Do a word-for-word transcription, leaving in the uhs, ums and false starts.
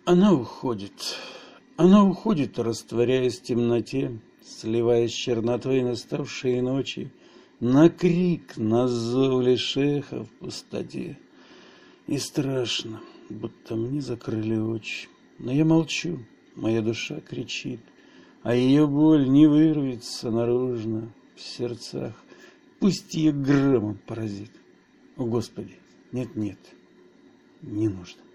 Она уходит, она уходит, растворяясь в темноте, сливаясь с чернотой наставшей ночи, на крик, на зов лишеха в пустоте. И страшно, будто мне закрыли очи, но я молчу, моя душа кричит, а ее боль не вырвется наружно в сердцах, пусть ее громом поразит. О, Господи, нет-нет, не нужно.